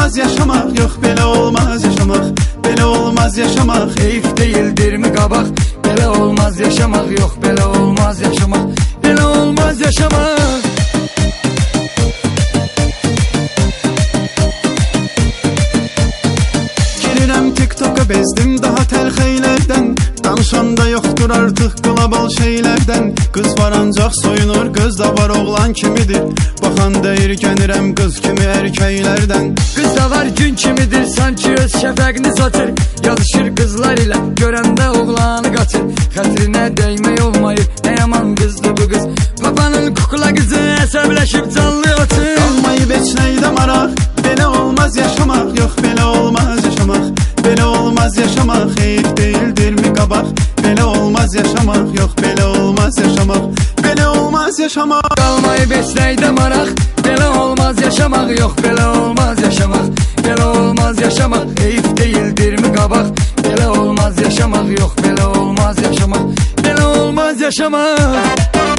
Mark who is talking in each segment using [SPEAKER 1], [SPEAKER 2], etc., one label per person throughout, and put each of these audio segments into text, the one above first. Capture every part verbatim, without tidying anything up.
[SPEAKER 1] olmaz yaşamak, yok belə olmaz yaşamak, belə olmaz yaşamak.
[SPEAKER 2] Heyif değildir mi qabaq? Belə olmaz yaşamak, yok belə olmaz yaşamak, belə olmaz yaşamak.
[SPEAKER 1] Girirəm TikTok'a bezdim daha telxeylərdən, danışanda yoxdur artıq global şeylərdən. Qız var ancaq soyunur, qız da var oğlan kimidir, baxanda irkənirəm qız kimi erkəklərdən.
[SPEAKER 2] Qız da var gün kimidir, sanki öz şəfəqini satır, yazışır qızlar ilə, görəndə oğlanı qaçır. Xətrinə dəymək olmayır, nə yaman qızdır bu qız, papanın kukula qızı əsəbləşib canlı atır.
[SPEAKER 1] Qalmayıb heç nəydə maraq, belə olmaz yaşamaq, yox belə olmaz yaşamaq, belə olmaz yaşamaq. Heyif değildir mi qabaq? Belə olmaz yaşamaq, yox belə olmaz yaşamaq, belə olmaz yaşamaq.
[SPEAKER 2] Qalmayıb heç nəydə maraq, belə olmaz yaşamaq, yox belə olmaz yaşamaq, belə olmaz yaşamaq. Heyif değildir mi qabaq? Belə olmaz yaşamaq, yox belə olmaz yaşamaq, belə olmaz yaşamaq.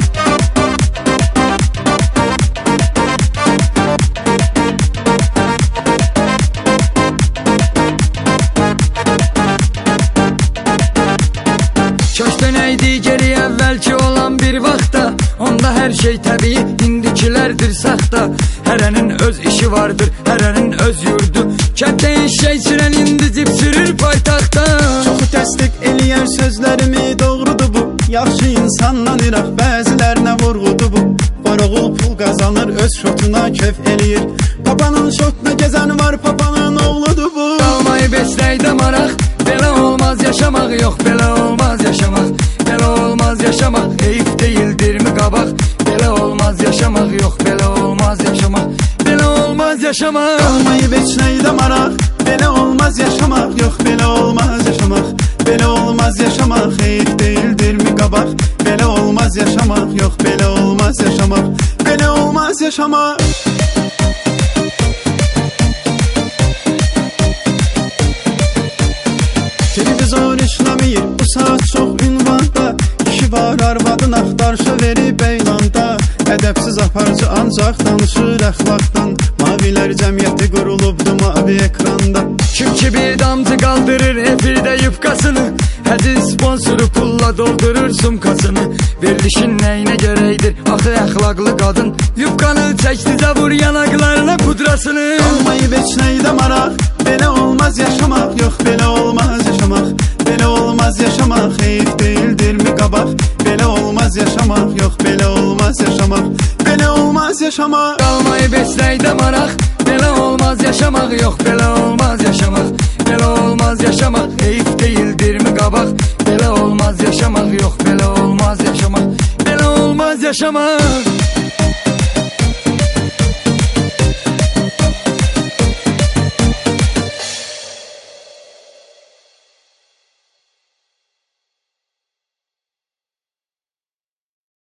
[SPEAKER 2] Kaş dönəydi geri əvvəlki olan bir vaxtda, onda hər şey təbii, indikilərdir saxta. Hərənin öz işi vardır, hərənin öz yurdu, kənddə eşək sürən indi cip sürür paytaxtda.
[SPEAKER 1] Çoxu təsdiq eləyər sözlərimi, doğrudur bu, yaxşı insandan iraq, bəzilərinə vurğudur bu. Var oğul pul qazanır, öz şotuna köf eləyir, papanın şotuna gəzən var, papanın oğludur bu.
[SPEAKER 2] Qalmayıb heç nəydə maraq, belə olmaz yaşamaq, yox belə olmaz yaşamaq, belə olmaz yaşamaq. Heyif değildir mi qabaq? Belə olmaz yaşamaq, yox belə olmaz yaşamaq, belə olmaz yaşamaq.
[SPEAKER 1] Qalmayıb heç nəydə maraq, belə olmaz yaşamaq, yox belə olmaz yaşamaq, belə olmaz yaşamaq. Heyif değildir mi qabaq? Belə olmaz yaşamaq, yox belə olmaz yaşamaq, belə olmaz yaşamaq. Televizor işləmir, bu saat çox ünvanda, kişi var arvadın axtarışa verib eylanda. Ədəbsiz aparıcı ancaq danışır əxlaqdan, mavilər cəmiyyəti qurulubdu mavi ekranda.
[SPEAKER 2] Kim ki bir damcı qaldırır efirdə yufqasını, hədi sponsoru pulla doldurur sumkasını. Verilişin nəyinə görəydir axı əxlaqlı qadın, yufqanı çəkdizə vur yanaqlarına pudrasını.
[SPEAKER 1] Qalmayıb heç nəydə maraq, belə olmaz yaşamaq, yox belə olmaz yaşamaq, belə olmaz yaşamaq. Heyif değildir mi qabaq? Belə olmaz yaşamaq, yox belə olmaz yaşamaq, belə olmaz yaşamaq.
[SPEAKER 2] Qalmayıb heç nəydə maraq, belə olmaz yaşamaq, yox belə olmaz yaşamaq, belə olmaz yaşamaq. Heyif değildir mi qabaq? Belə olmaz yaşamaq, yox belə olmaz yaşamaq, belə olmaz yaşamaq.